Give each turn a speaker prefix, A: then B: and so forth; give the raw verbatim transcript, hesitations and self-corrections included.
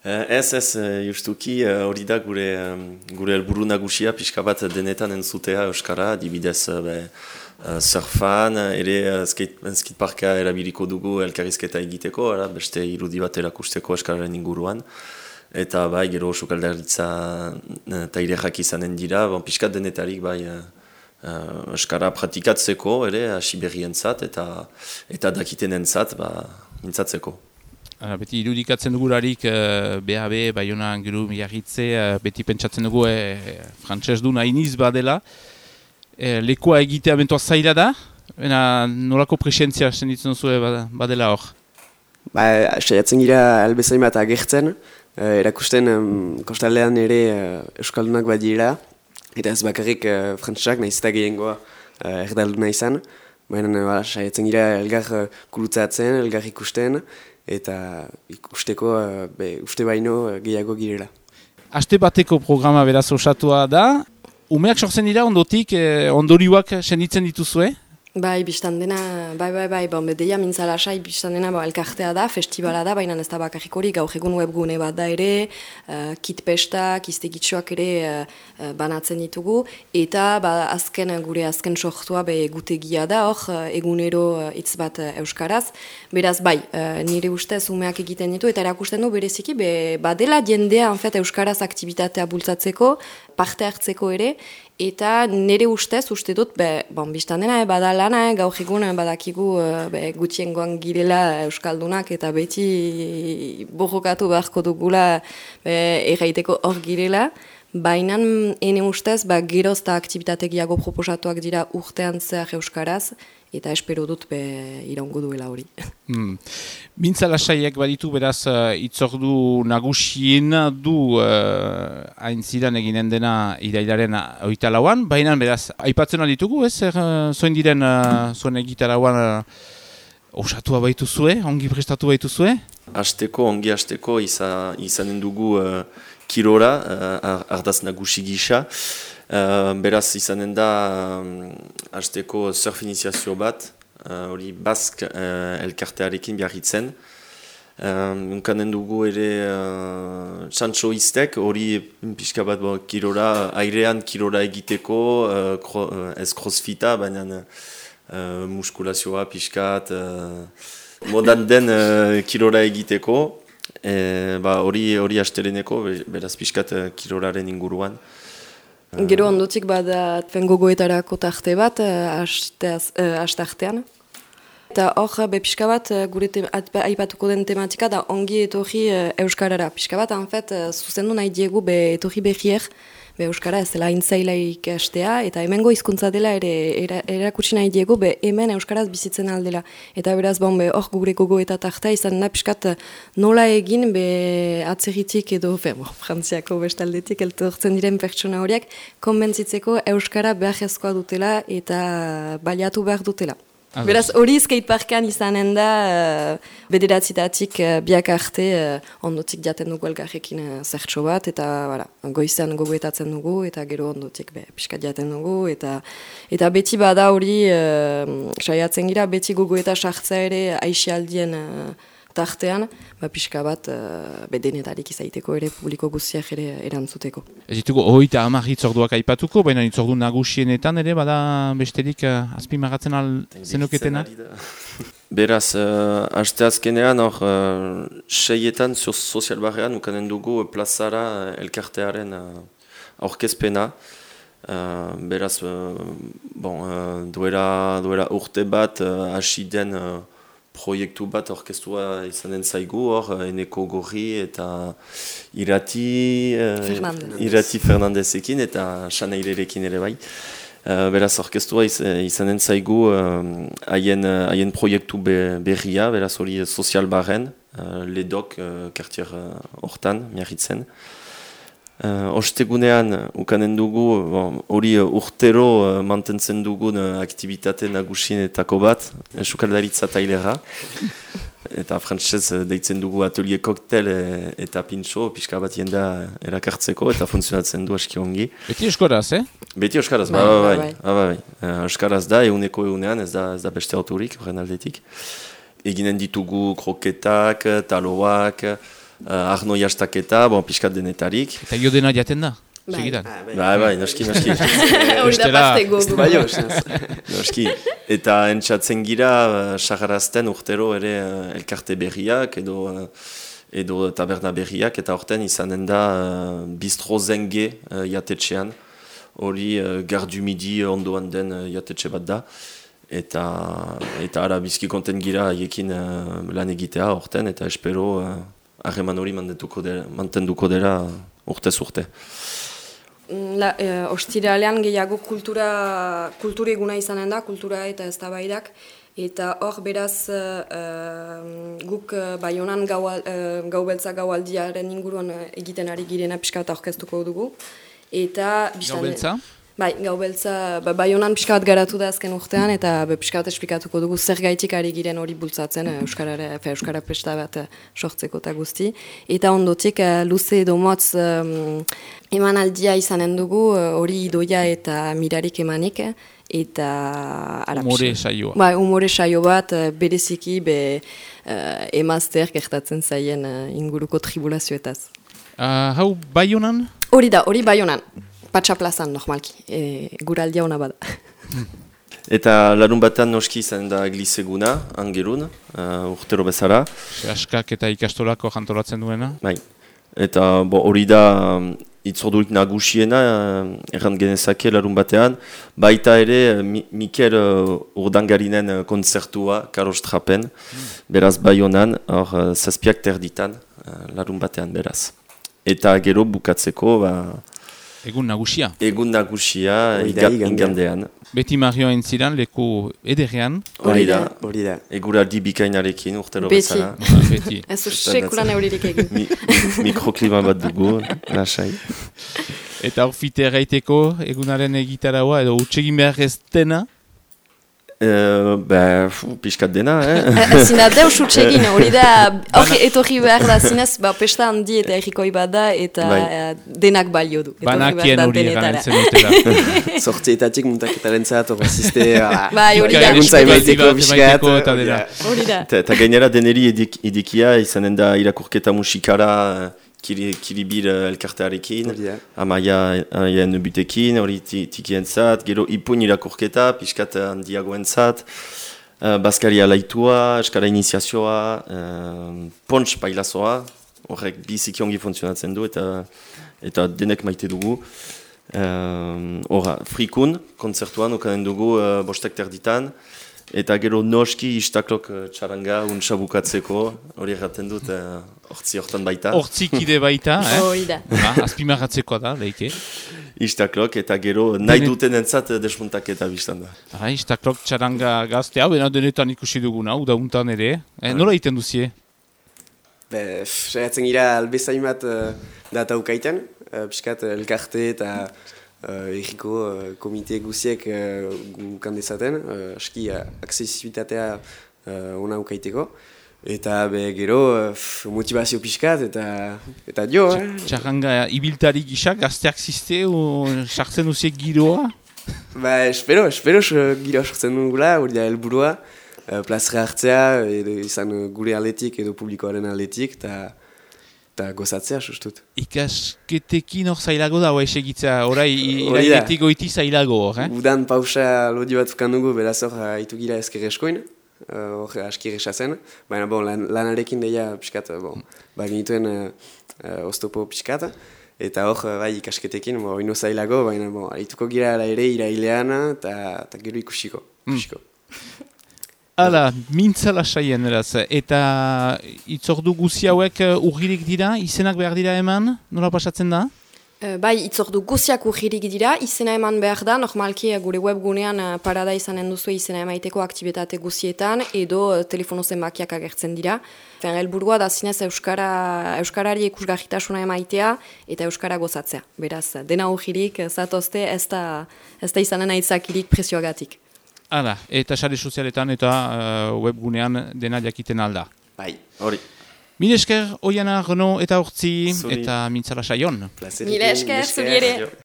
A: Uh, ez, ez, uh, justuki hori uh, da gure, um, gure helburu nagusia pixka bat denetan entzutea Euskara, dibidez uh, be, uh, surfan, ere uh, skate, skateparka erabiliko dugu elkarrizketa egiteko, ara, beste irudi bat erakusteko Euskararen inguruan. Eta bai, gero sukaldaritza uh, tailerak izanen dira, bon, pixka denetarik bai uh, uh, Euskara pratikatzeko, ere, hasi berrientzat eta, eta dakitenentzat, ba, mintzatzeko.
B: Uh, beti irudikatzen dugularik uh, B H B, Baiona, Angelu, Miarritze, uh, beti pentsatzen dugu eh, frantses du nainiz badela. Eh, lekoa egitea bentoa zaila da, ena nolako presentzia senditzen duzu badela hor?
C: Ba, saiatzen gira albezain bat agertzen, uh, erakusten um, kostaldean ere uh, Euskaldunak badira, eta ez bakarrik uh, frantsesak nahiz eta gehiengoa uh, erdalduna izan. Baina uh, saiatzen gira elgar uh, kurutzatzen, elgar ikusten, eta ikusteko uh, be, uste baino uh, gehiago girela.
B: Aste bateko programa beraz osatua da. Umeak sortzen dira ondotik, eh, ondorioak senditzen dituzue?
D: Bai, biztan dena, bai, bai, bai, bon, bedeia mintzala sai, biztan dena ba, elkartea da, festivala da, baina ez da bakarrik hori, gaur egun webgune bat da ere, uh, kitpestak, iztegitxoak ere uh, banatzen ditugu, eta ba, azken, gure azken sortua be gutegia da, hor, uh, egunero uh, hitz bat uh, euskaraz, beraz, bai, uh, nire ustez umeak egiten ditu, eta erakusten du bereziki, be, badela jendea, en fet, euskaraz aktibitatea bultzatzeko, parte hartzeko ere, eta nire ustez, uste dut, be, bon, biztan dena, e, bada lana, e, gaur egun badakigu be, gutxiengoan girela Euskaldunak, eta beti borrokatu beharko dugula erraiteko hor girela, baina ene ustez, ba, geroz eta aktibitate gehiago proposatuak dira urtean zer Euskaraz, eta espero dut be, iraungo duela hori.
B: Hmm. Mintza lasaiek baditu beraz uh, itzordu nagusien du uh, hain zidan eginen dena irailaren oita lauan, baina beraz aipatzen ditugu ez, er, uh, zoin diren uh, zuen egitarauan uh, osatua baituzue, ongi prestatu baituzue?
A: Asteko, ongi asteko iza, izanen dugu uh, kirora, uh, ardaz nagusi gisa. Uh, beraz izanen da um, hasteko surf iniziazio bat, hori uh, Bask uh, elkartearekin biarritzen. Um, Unkanen dugu ere uh, txantxo iztek, hori pixka bat bo, kirora, airean kirora egiteko, uh, kro, uh, ez crossfita, baina uh, muskulazioa pixkat, uh, modan den uh, kirora egiteko. E, ba, hori hori asteleneko, beraz pixkat uh, kiroraren inguruan.
D: Gero ondotik bada gogoetarako tarte bat, astartean. Eta hor, be pixka bat, gure aipatuko den tematika da ongi etorri Euskarara. Pixka bat, en fet, zuzendu nahi diegu be etorri berrier, be Euskara ez dela intzaila ikastea, eta hemengo hizkuntza dela ere erakutsi nahi diegu, be hemen Euskaraz bizitzen aldela. Eta beraz, bon, be hor gure gogoeta tartea izan da pixkat nola egin, be atzerritik edo, fe, bo, frantziako bestaldetik eltortzen diren pertsona horiek, konbentzitzeko Euskara beharrezkoa dutela eta baliatu behar dutela. Ados. Beraz, hori skateparkean izanen da, uh, bederatzitatik uh, biak arte uh, ondotik jaten dugu elgarrekin uh, zertxo bat, eta voilà, goizean gogoetatzen dugu, eta gero ondotik be, piskat jaten dugu, eta eta beti bada hori, uh, saiatzen gira, beti gogoeta sartza ere aixialdien uh, tartean, ba, pixka bat uh, bedenetarik izaiteko ere publiko guztiak ere erantzuteko.
B: Ez ditugu, hogeita hamar hitzorduak aipatuko, baina hitzordu nagusienetan ere, bada besterik uh, azpimarratzen al zenoketena?
A: Beraz, uh, aste azkenean, hor, uh, seietan sozial barrean, ukanen dugu plazara elkartearen uh, aurkezpena. Uh, beraz, uh, bon, uh, duera, duera urte bat, hasi uh, den uh, proiektu bat orkestua izanen zaigu, hor, Eneko Gorri eta Irati, uh, Irati Fernandezekin eta Xanairerekin ere bai. Uh, beraz, orkestua iz, izanen zaigu haien uh, uh, proiektu be, berria, beraz hori sozial barren, uh, ledok, uh, kartier hortan, uh, miarritzen. Uh, Ostegunean, ukanen dugu, hori bon, urtero uh, mantentzen dugun uh, aktivitate nagusienetako bat, sukaldaritza tailera. Eta frantzez uh, deitzen dugu atelier koktel e, eta pintxo, pixka bat jendea erakartzeko, eta funtzionatzen du aski ongi.
B: Beti euskaraz, eh?
A: Beti euskaraz, ba, ba, bai, bai. Ba, bai. Uh, euskaraz da, eguneko egunean, ez da, ez da beste autorik, horren aldetik. Eginen ditugu kroketak, taloak, uh, Arno jastaketa, bon, pixkat denetarik.
B: Eta jo dena jaten da?
D: Bai.
B: Segidan.
A: Bai, bai, noski, noski.
D: Hori da parte gogo.
C: Bai, osnaz.
A: Noski, eta entzatzen gira, sagarazten urtero ere uh, elkarte berriak edo, uh, edo taberna berriak, eta horten izanen da uh, bistro zenge uh, jatetxean, hori uh, gardu midi ondoan den uh, jatetxe bat da, eta, eta ara bizki konten gira haiekin uh, lan egitea horten, eta espero harreman uh, hori mantenduko dela urtez urte.
D: La, e, ostiralean gehiago kultura, kultura eguna izanen da, kultura eta eztabaidak, eta hor beraz e, guk e, Baionan gau, e, gau beltza gaualdiaren inguruan egiten ari girena pixka bat aurkeztuko dugu. Eta,
B: Gau beltza?
D: Bai, gau beltza, ba, Baionan pixka bat garatu da azken urtean, eta be, pixka bat esplikatuko dugu zer gaitik ari giren hori bultzatzen, Euskarare, fe, Euskara pesta bat sortzeko eta guzti. Eta ondotik, luze edo motz um, emanaldia izanen dugu, hori idoia eta mirarik emanik, eta...
B: Umore saioa.
D: Bai, umore saio bat, bereziki, be, uh, emazter gertatzen zaien uh, inguruko tribulazioetaz.
B: Uh, hau, Baionan?
D: Hori da, hori Baionan. Patsa plazan, normalki, e, guraldia hona bada.
A: Eta larun batean noski izan da glizeguna, angerun, uh, urtero bezala.
B: Askak eta ikastolako jantolatzen duena?
A: Bai. Eta hori da um, itzordurik nagusiena, uh, erran genezake larun batean, baita ere mi, Mikel uh, Urdangarinen uh, konzertua, Karos Trapen, mm. beraz Baionan, hor uh, zazpiak terditan, uh, larun batean beraz. Eta gero bukatzeko, ba,
B: Egun nagusia.
A: Egun nagusia, igandean.
B: Beti Marioa entziran, leku ederrean.
A: Hori da,
C: hori da.
A: Eguraldi bikainarekin urtero
D: Beti.
A: bezala.
B: Beti.
D: Ez sekulan euririk egin.
A: Mi, mikroklima bat dugu, lasai.
B: Eta hor fite erraiteko egunaren egitaraua, edo utxegin behar ez dena?
A: Uh, ba, pixkat dena, eh?
D: Zina deus utxegin, hori da, hori etorri behar da zinez, ba, pesta handi eta errikoi bat da, eta bai. Denak balio du.
B: Banakien hori erantzen dutela.
C: Sortzietatik muntaketaren zat, hori ziste,
D: bai, hori da.
C: Eguntza emaiteko pixkat.
D: Hori da.
A: Eta gainera deneri edik, edikia, izanen da irakurketa musikara, Kiri, kiribir elkartearekin, amaia haien butekin, hori tikien zat, gero ipun irakurketa, pixkat handiagoen zat, uh, Baskaria laitua, eskara iniziazioa, uh, pontx pailazoa, horrek biziki ongi funtzionatzen du, eta, eta denek maite dugu. Horra, uh, frikun, konzertuan, okanen dugu uh, bostek terditan, eta gero noski istaklok uh, txaranga untsabukatzeko, hori erraten dut, uh, hortzi hortan baita.
B: Hortzikide baita, eh?
D: Hori da.
B: Azpimarratzekoa da, leike.
A: Istaklok, eta gero nahi duten entzat desmuntaketa biztan da.
B: Ah, istaklok txaranga gaztea, bena denetan ikusi duguna, udauntan ere. Eh, nola egiten duzie?
C: Be, saiatzen gira albezain bat uh, data ukaiten, uh, piskat elkarte eta Uh, Eriko uh, komite guziek uh, gukan dezaten, uh, aski uh, aksesibitatea uh, ona ukaiteko. Eta be, gero uh, motivazio pixkat eta, eta jo. Eh?
B: Txarranga ibiltari gisa, gazteak ziste, sartzen duziek giroa?
C: Ba, espero, espero giroa sortzen dugula, hori da helburua. Uh, plazera hartzea, edo izan uh, gure aldetik edo publikoaren aldetik, eta eta gozatzea, sustut.
B: Ikasketekin hor zailago da, hoa esegitzea, orai irailetik goiti zailago hor, eh?
C: Udan pausa lodi bat ukan dugu, beraz hor haitu gira ezker eskoin, hor uh, askir esazen, baina bon, lan, lanarekin deia piskat, bon, ba genituen uh, uh, oztopo piskat, eta hor uh, bai ikasketekin, bo, ino zailago, baina bon, haituko gira ere irailean, eta gero ikusiko. ikusiko.
B: Mm. Hala, mintzala saien eraz, eta itzordu guzi hauek urgirik dira, izenak behar dira eman, nola pasatzen da?
D: Uh, bai, itzordu guziak urgirik dira, izena eman behar da, normalki gure webgunean uh, parada izanen duzu izena emaiteko aktibitate guzietan, edo uh, telefono zenbakiak agertzen dira. Fen, helburua da zinez Euskara, Euskarari ikusgarritasuna emaitea eta Euskara gozatzea. Beraz, dena urgirik, zatozte, ez da, ez da izanen aitzakirik prezioagatik.
B: Hala, eta sare sozialetan eta uh, webgunean dena jakiten alda.
C: Bai,
A: hori.
B: Mil esker, Oiana, Renaud eta Hortzi, eta mintzala saion.
D: Mil esker, zuri ere.